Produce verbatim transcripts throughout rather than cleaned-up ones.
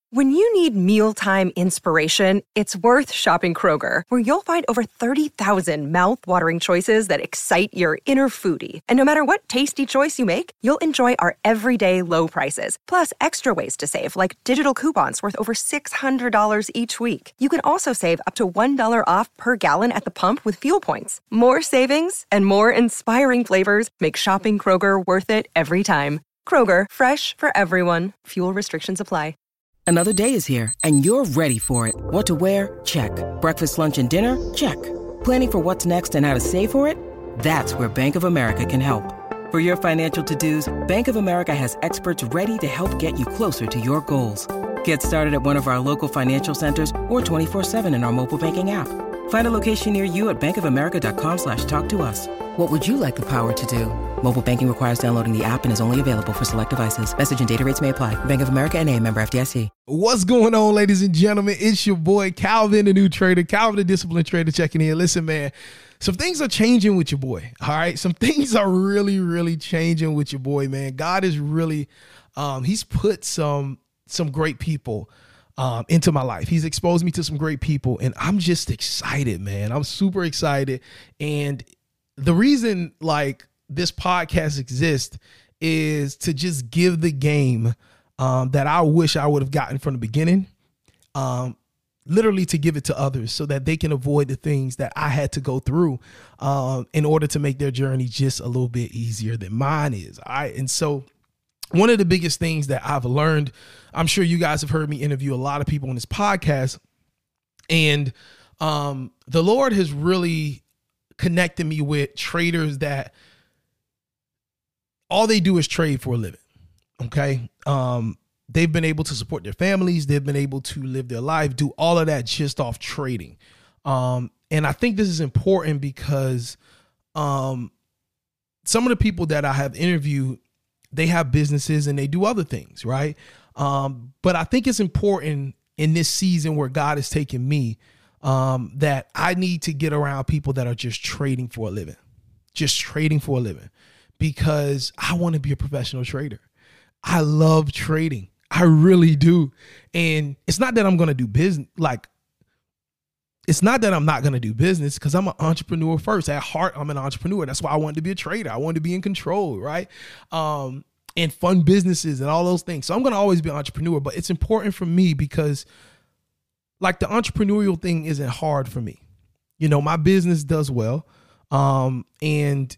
When you need mealtime inspiration, it's worth shopping Kroger, where you'll find over thirty thousand mouth-watering choices that excite your inner foodie. And no matter what tasty choice you make, you'll enjoy our everyday low prices, plus extra ways to save, like digital coupons worth over six hundred dollars each week. You can also save up to one dollar off per gallon at the pump with fuel points. More savings and more inspiring flavors make shopping Kroger worth it every time. Kroger, fresh for everyone. Fuel restrictions apply. Another day is here, and you're ready for it. What to wear? Check. Breakfast, lunch, and dinner? Check. Planning for what's next and how to save for it? That's where Bank of America can help. For your financial to-dos, Bank of America has experts ready to help get you closer to your goals. Get started at one of our local financial centers or twenty-four seven in our mobile banking app. Find a location near you at bankofamerica.com slash talk to us. What would you like the power to do? Mobile banking requires downloading the app and is only available for select devices. Message and data rates may apply. Bank of America N A, member F D I C. What's going on, ladies and gentlemen? It's your boy, Calvin, the new trader, Calvin, the disciplined trader, checking in. Listen, man, some things are changing with your boy, all right? Some things are really, really changing with your boy, man. God is really, um, he's put some, some great people Um, into my life. He's exposed me to some great people, and I'm just excited, man. I'm super excited. And the reason like this podcast exists is to just give the game um, that I wish I would have gotten from the beginning, um, literally to give it to others so that they can avoid the things that I had to go through um, in order to make their journey just a little bit easier than mine is. All right. And so one of the biggest things that I've learned, I'm sure you guys have heard me interview a lot of people on this podcast, and um, the Lord has really connected me with traders that all they do is trade for a living. Okay. Um, they've been able to support their families. They've been able to live their life, do all of that just off trading. Um, and I think this is important because um, some of the people that I have interviewed, they have businesses and they do other things, right? Um, but I think it's important in this season where God has taken me um, that I need to get around people that are just trading for a living, just trading for a living, because I want to be a professional trader. I love trading. I really do. And it's not that I'm going to do business. Like, it's not that I'm not going to do business, because I'm an entrepreneur first. At heart, I'm an entrepreneur. That's why I wanted to be a trader. I wanted to be in control, right? Um, and fund businesses and all those things. So I'm going to always be an entrepreneur, but it's important for me because like the entrepreneurial thing isn't hard for me. You know, my business does well. Um, and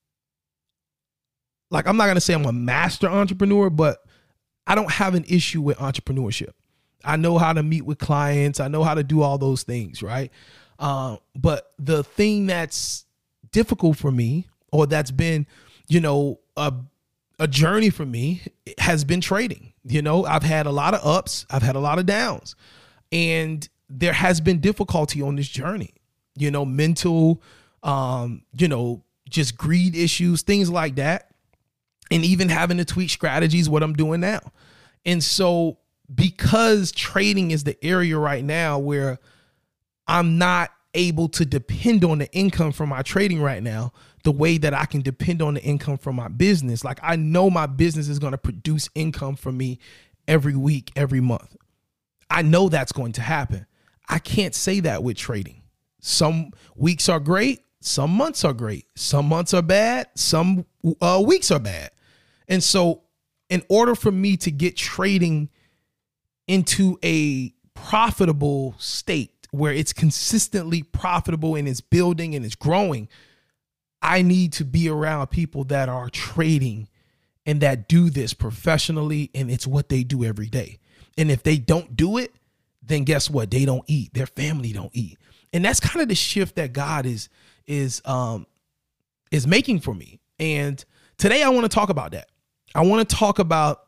like, I'm not going to say I'm a master entrepreneur, but I don't have an issue with entrepreneurship. I know how to meet with clients. I know how to do all those things, right? Uh, but the thing that's difficult for me, or that's been, you know, a, a journey for me, has been trading. You know, I've had a lot of ups. I've had a lot of downs. And there has been difficulty on this journey, you know, mental, um, you know, just greed issues, things like that. And even having to tweak strategies, what I'm doing now. And so because trading is the area right now where I'm not able to depend on the income from my trading right now, the way that I can depend on the income from my business. Like, I know my business is going to produce income for me every week, every month. I know that's going to happen. I can't say that with trading. Some weeks are great. Some months are great. Some months are bad. Some uh, weeks are bad. And so in order for me to get trading into a profitable state where it's consistently profitable and it's building and it's growing, I need to be around people that are trading and that do this professionally, and it's what they do every day. And if they don't do it, then guess what? They don't eat. Their family don't eat. And that's kind of the shift that God is is um is making for me. And today I want to talk about that. I want to talk about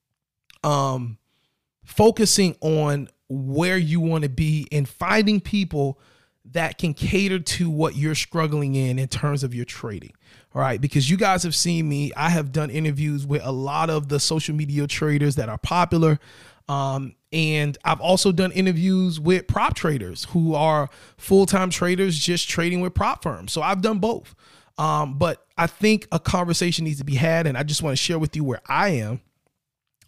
um focusing on where you want to be and finding people that can cater to what you're struggling in in terms of your trading. All right. Because you guys have seen me. I have done interviews with a lot of the social media traders that are popular. Um, and I've also done interviews with prop traders who are full-time traders just trading with prop firms. So I've done both. Um, but I think a conversation needs to be had. And I just want to share with you where I am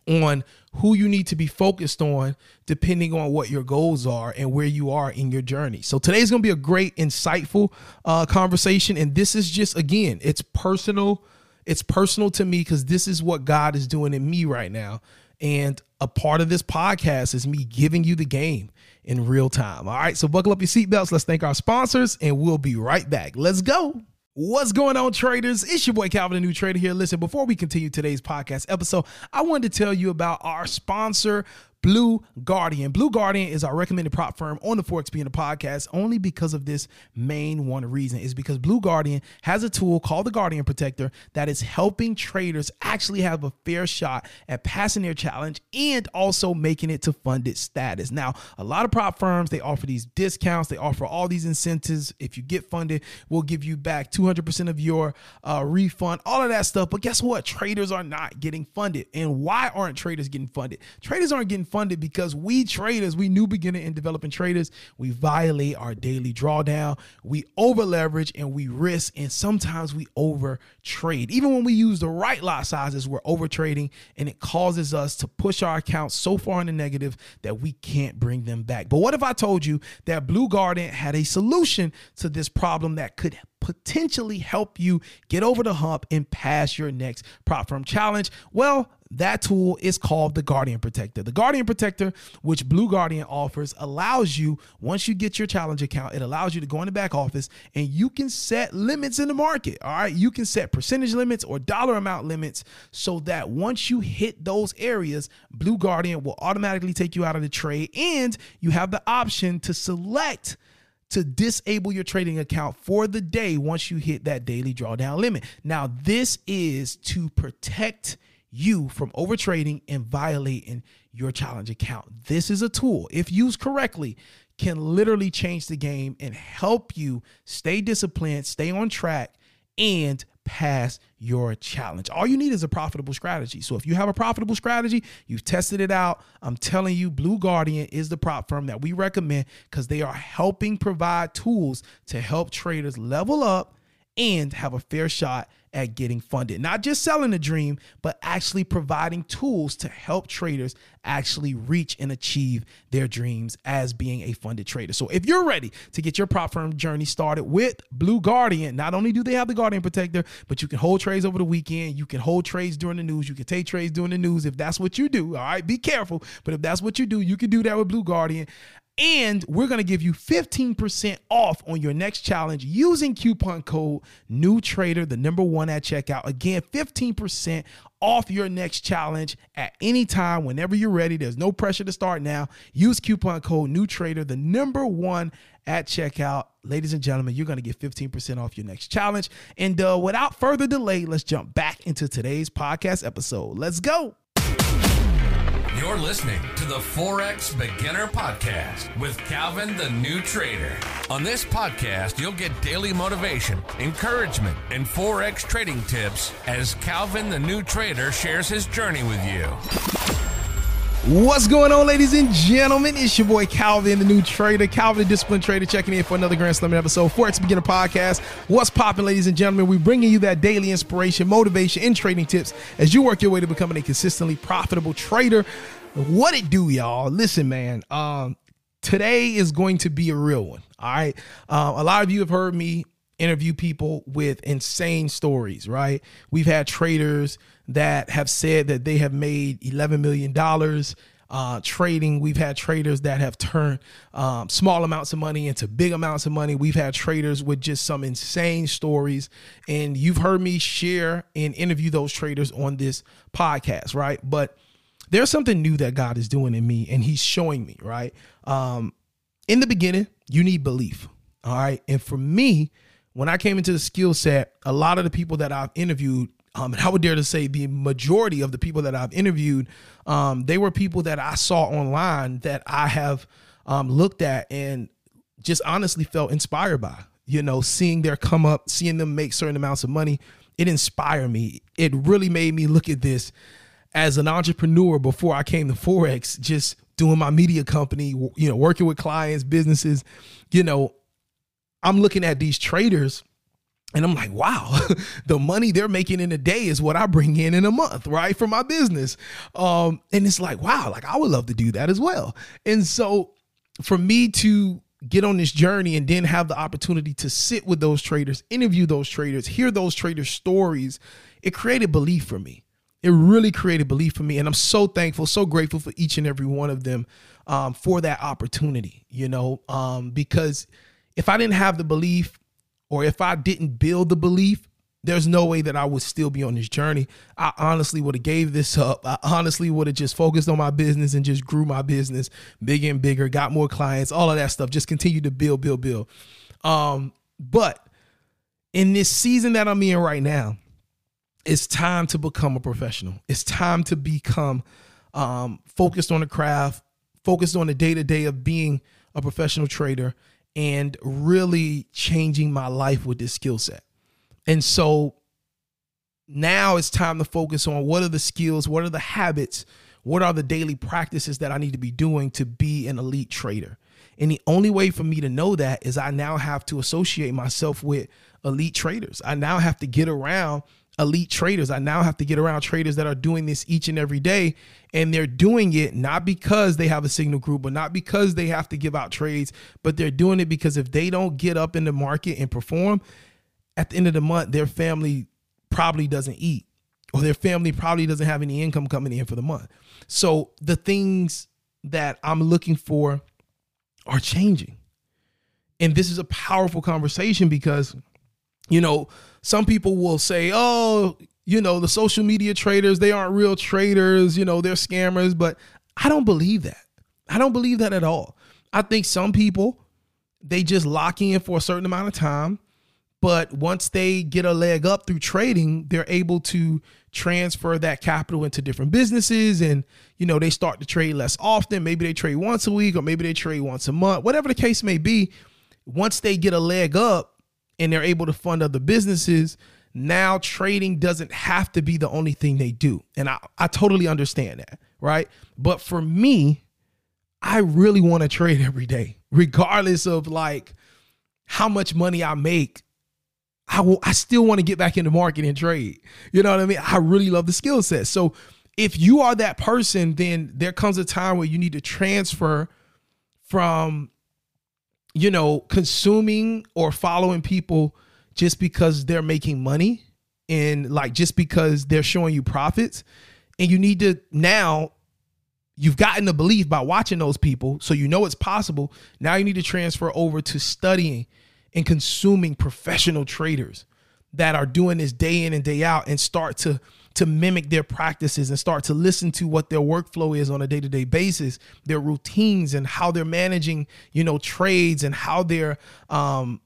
on who you need to be focused on depending on what your goals are and where you are in your journey. So today's going to be a great, insightful uh, conversation. And this is just, again, it's personal. It's personal to me because this is what God is doing in me right now. And a part of this podcast is me giving you the game in real time. All right, so buckle up your seatbelts. Let's thank our sponsors and we'll be right back. Let's go. What's going on, traders? It's your boy Calvin, the New Trader here. Listen, before we continue today's podcast episode, I wanted to tell you about our sponsor, Blue Guardian. Blue Guardian is our recommended prop firm on the Forex Beginner podcast only because of this main one reason is because Blue Guardian has a tool called the Guardian Protector that is helping traders actually have a fair shot at passing their challenge and also making it to funded status. Now, a lot of prop firms, they offer these discounts. They offer all these incentives. If you get funded, we'll give you back two hundred percent of your uh, refund, all of that stuff. But guess what? Traders are not getting funded. And why aren't traders getting funded? Traders aren't getting funded because we traders, we new beginner and developing traders, we violate our daily drawdown, we over leverage and we risk, and sometimes we over trade. Even when we use the right lot sizes, we're over trading, and it causes us to push our accounts so far in the negative that we can't bring them back. But what if I told you that Blue Guardian had a solution to this problem that could potentially help you get over the hump and pass your next prop firm challenge? Well, that tool is called the Guardian Protector. The Guardian Protector, which Blue Guardian offers, allows you, once you get your challenge account, it allows you to go in the back office and you can set limits in the market. All right. You can set percentage limits or dollar amount limits so that once you hit those areas, Blue Guardian will automatically take you out of the trade, and you have the option to select to disable your trading account for the day once you hit that daily drawdown limit. Now, this is to protect you from over trading and violating your challenge account. This is a tool, if used correctly, can literally change the game and help you stay disciplined, stay on track, and pass your challenge. All you need is a profitable strategy. So if you have a profitable strategy, you've tested it out, I'm telling you, Blue Guardian is the prop firm that we recommend because they are helping provide tools to help traders level up and have a fair shot at getting funded. Not just selling a dream, but actually providing tools to help traders actually reach and achieve their dreams as being a funded trader. So if you're ready to get your prop firm journey started with Blue Guardian, not only do they have the Guardian Protector, but you can hold trades over the weekend. You can hold trades during the news. You can take trades during the news if that's what you do. All right, be careful. But if that's what you do, you can do that with Blue Guardian. And we're going to give you fifteen percent off on your next challenge using coupon code NEWTRADER, the number one at checkout. Again, fifteen percent off your next challenge at any time, whenever you're ready. There's no pressure to start now. Use coupon code NEWTRADER, the number one at checkout. Ladies and gentlemen, you're going to get fifteen percent off your next challenge. And uh, without further delay, let's jump back into today's podcast episode. Let's go. You're listening to the Forex Beginner Podcast with Calvin, the New Trader. On this podcast, you'll get daily motivation, encouragement, and Forex trading tips as Calvin, the New Trader, shares his journey with you. What's going on, ladies and gentlemen? It's your boy Calvin, the New Trader, Calvin, the Disciplined Trader, checking in for another Grand Slam episode, Forex Beginner Podcast. What's popping, ladies and gentlemen? We're bringing you that daily inspiration, motivation, and trading tips as you work your way to becoming a consistently profitable trader. What it do, y'all? Listen, man, um, today is going to be a real one, all right? Uh, a lot of you have heard me interview people with insane stories, right? We've had traders that have said that they have made eleven million dollars uh, trading. We've had traders that have turned um, small amounts of money into big amounts of money. We've had traders with just some insane stories, and you've heard me share and interview those traders on this podcast, right? But there's something new that God is doing in me, and he's showing me, right? Um, in the beginning, you need belief, all right? And for me, when I came into the skill set, a lot of the people that I've interviewed, um, and I would dare to say the majority of the people that I've interviewed, um, they were people that I saw online that I have um, looked at and just honestly felt inspired by. You know, seeing their come up, seeing them make certain amounts of money, it inspired me. It really made me look at this as an entrepreneur before I came to Forex, just doing my media company, you know, working with clients, businesses. You know, I'm looking at these traders And I'm like, wow, the money they're making in a day is what I bring in in a month, right, for my business. Um, and it's like, wow, like I would love to do that as well. And so for me to get on this journey and then have the opportunity to sit with those traders, interview those traders, hear those traders' stories, it created belief for me. It really created belief for me. And I'm so thankful, so grateful for each and every one of them um, for that opportunity, you know, um, because if I didn't have the belief, or if I didn't build the belief, there's no way that I would still be on this journey. I honestly would have gave this up. I honestly would have just focused on my business and just grew my business bigger and bigger, got more clients, all of that stuff, just continue to build, build, build. Um, but in this season that I'm in right now, it's time to become a professional. It's time to become um, focused on the craft, focused on the day-to-day of being a professional trader, and really changing my life with this skill set. And so now it's time to focus on what are the skills, what are the habits, what are the daily practices that I need to be doing to be an elite trader. And the only way for me to know that is I now have to associate myself with elite traders. I now have to get around elite traders. I now have to get around traders that are doing this each and every day. And they're doing it not because they have a signal group, but not because they have to give out trades, but they're doing it because if they don't get up in the market and perform, at the end of the month, their family probably doesn't eat, or their family probably doesn't have any income coming in for the month. So the things that I'm looking for are changing. And this is a powerful conversation because, you know, some people will say, oh, you know, the social media traders, they aren't real traders, you know, they're scammers. But I don't believe that. I don't believe that at all. I think some people, they just lock in for a certain amount of time. But once they get a leg up through trading, they're able to transfer that capital into different businesses. And, you know, they start to trade less often. Maybe they trade once a week, or maybe they trade once a month, whatever the case may be. Once they get a leg up and they're able to fund other businesses, now trading doesn't have to be the only thing they do. And I, I totally understand that, right? But for me, I really want to trade every day, regardless of like how much money I make. I will, I still want to get back in the market and trade. You know what I mean? I really love the skill set. So if you are that person, then there comes a time where you need to transfer from, you know, consuming or following people just because they're making money and like just because they're showing you profits. And you need to now, you've gotten the belief by watching those people, so you know it's possible. Now you need to transfer over to studying and consuming professional traders that are doing this day in and day out, and start to to mimic their practices and start to listen to what their workflow is on a day-to-day basis, their routines, and how they're managing, you know, trades, and how they're um,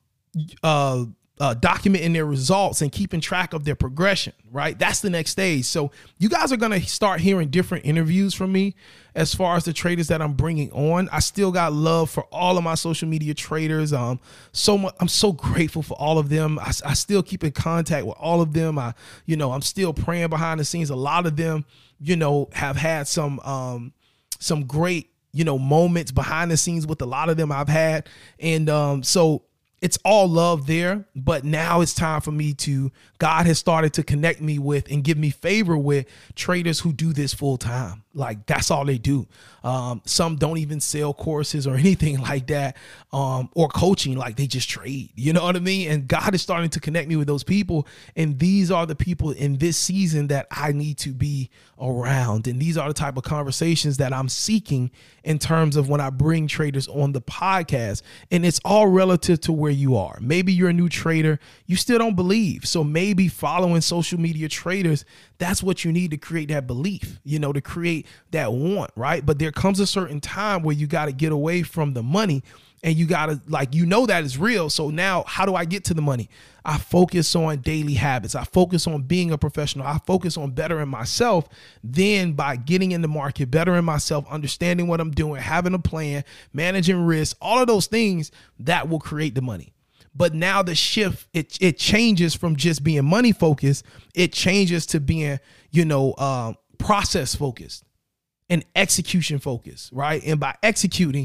uh, uh, documenting their results and keeping track of their progression, right? That's the next stage. So you guys are going to start hearing different interviews from me as far as the traders that I'm bringing on. I still got love for all of my social media traders. Um, so much, I'm so grateful for all of them. I, I still keep in contact with all of them. I, you know, I'm still praying behind the scenes. A lot of them, you know, have had some, um, some great, you know, moments behind the scenes with a lot of them I've had. And, um, so it's all love there, but now it's time for me to, God has started to connect me with and give me favor with traders who do this full time. Like that's all they do. Um, some don't even sell courses or anything like that, um, or coaching, like they just trade, you know what I mean? And God is starting to connect me with those people. And these are the people in this season that I need to be around. And these are the type of conversations that I'm seeking in terms of when I bring traders on the podcast. And it's all relative to where you are. Maybe you're a new trader, you still don't believe. So maybe following social media traders, that's what you need to create that belief, you know, to create that want, right? But there comes a certain time where you got to get away from the money, and you got to, like, you know, that is real. So now how do I get to the money? I focus on daily habits. I focus on being a professional. I focus on bettering myself. Then by getting in the market, bettering myself, understanding what I'm doing, having a plan, managing risk, all of those things that will create the money. But now the shift, it it changes from just being money focused. It changes to being, you know, uh, process focused and execution focused, right? And by executing,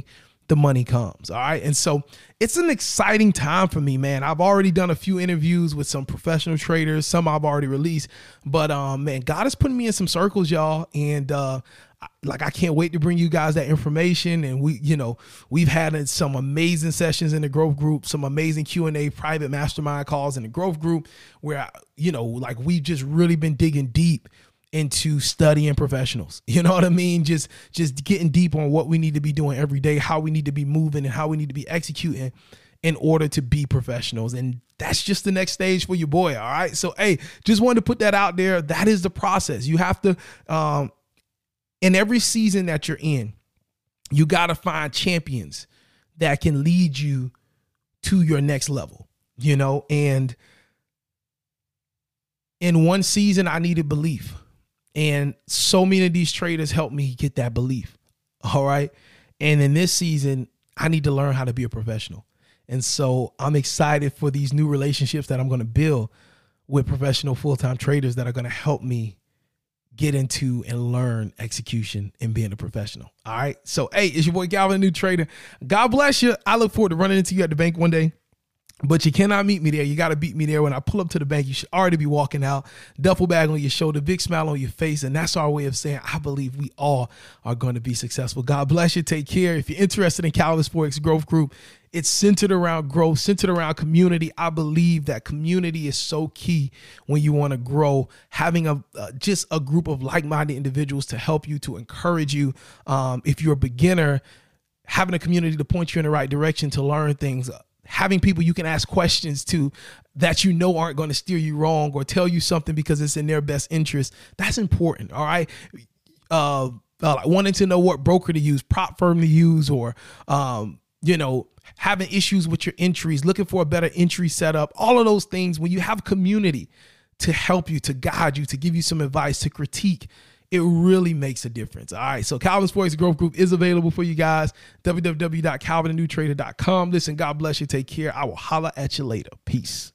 the money comes. All right. And so it's an exciting time for me, man. I've already done a few interviews with some professional traders. Some I've already released, but um, man, God is putting me in some circles, y'all. And uh, like, I can't wait to bring you guys that information. And we, you know, we've had some amazing sessions in the growth group, some amazing Q and A private mastermind calls in the growth group where, you know, like we've just really been digging deep into studying professionals. You know what I mean? Just, just getting deep on what we need to be doing every day, how we need to be moving and how we need to be executing in order to be professionals. And that's just the next stage for your boy. All right. So, hey, just wanted to put that out there. That is the process. You have to, um, in every season that you're in, you got to find champions that can lead you to your next level, you know, and in one season I needed belief. And so many of these traders helped me get that belief. All right. And in this season, I need to learn how to be a professional. And so I'm excited for these new relationships that I'm going to build with professional full-time traders that are going to help me get into and learn execution and being a professional. All right. So, hey, it's your boy Calvin, the New Trader. God bless you. I look forward to running into you at the bank one day. But you cannot meet me there. You got to beat me there. When I pull up to the bank, you should already be walking out, duffel bag on your shoulder, big smile on your face. And that's our way of saying, I believe we all are going to be successful. God bless you. Take care. If you're interested in Calvin's Forex Growth Group, it's centered around growth, centered around community. I believe that community is so key when you want to grow. Having a uh, just a group of like-minded individuals to help you, to encourage you. Um, if you're a beginner, having a community to point you in the right direction to learn things. Having people you can ask questions to that you know aren't going to steer you wrong or tell you something because it's in their best interest. That's important. All right. Uh, uh, wanting to know what broker to use, prop firm to use, or, um, you know, having issues with your entries, looking for a better entry setup, all of those things. When you have community to help you, to guide you, to give you some advice, to critique, it really makes a difference. All right. So Calvin's Forex Growth Group is available for you guys. w w w dot calvin the new trader dot com. Listen, God bless you. Take care. I will holla at you later. Peace.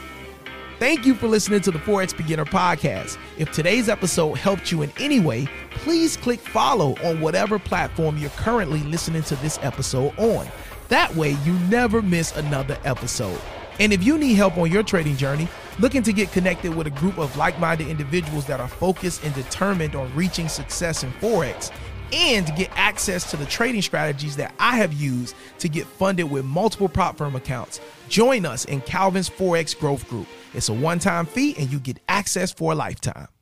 Thank you for listening to the Forex Beginner Podcast. If today's episode helped you in any way, please click follow on whatever platform you're currently listening to this episode on. That way you never miss another episode. And if you need help on your trading journey, looking to get connected with a group of like-minded individuals that are focused and determined on reaching success in Forex, and to get access to the trading strategies that I have used to get funded with multiple prop firm accounts, join us in Calvin's Forex Growth Group. It's a one-time fee and you get access for a lifetime.